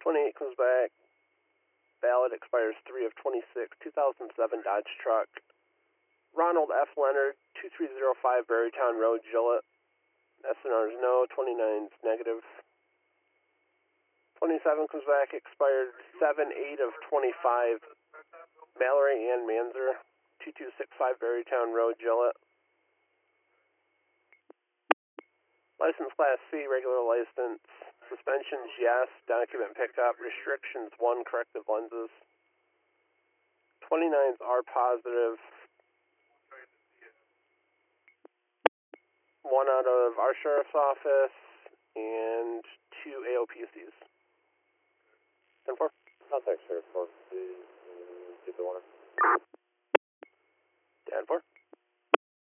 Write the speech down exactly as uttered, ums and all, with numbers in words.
twenty-eight comes back. Valid, expires three of twenty-six, two thousand seven Dodge truck. Ronald F. Leonard, two three zero five Berrytown Road, Gillette. S N R is no, twenty-nine is negative. twenty-seven comes back, expired seven eight of twenty-five. Mallory Ann Manzer, two two six five Berrytown Road, Gillette. License Class C, regular license. Suspensions, yes. Document pickup. Restrictions, one. Corrective lenses. twenty-nines are positive. One out of our sheriff's office and two A O P Cs. ten four. Contact Sheriff four, please. Keep the one. ten four.